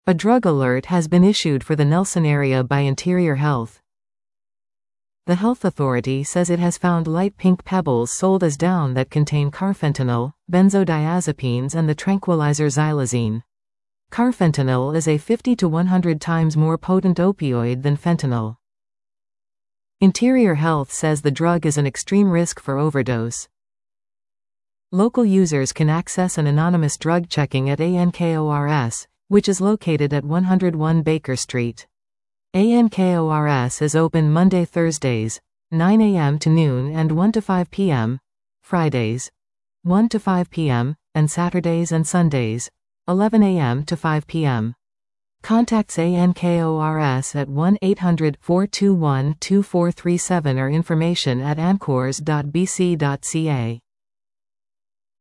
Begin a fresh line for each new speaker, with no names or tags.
A drug alert has been issued for the Nelson area by Interior Health. The health authority says it has found light pink pebbles sold as down that contain carfentanil, benzodiazepines and the tranquilizer xylazine. Carfentanil is a 50 to 100 times more potent opioid than fentanyl. Interior Health says the drug is an extreme risk for overdose. Local users can access an anonymous drug checking at ANKORS, which is located at 101 Baker Street. ANKORS is open Monday-Thursdays, 9 a.m. to noon and 1 to 5 p.m., Fridays, 1 to 5 p.m., and Saturdays and Sundays, 11 a.m. to 5 p.m. Contacts ANKORS at 1-800-421-2437 or information at ankors.bc.ca.